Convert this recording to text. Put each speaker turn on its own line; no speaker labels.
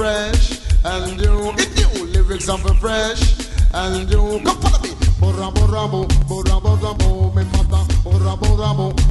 fresh, and you it new lyrics are for fresh, and you come follow me. Bora bora bo, me mata. Bora bora bo,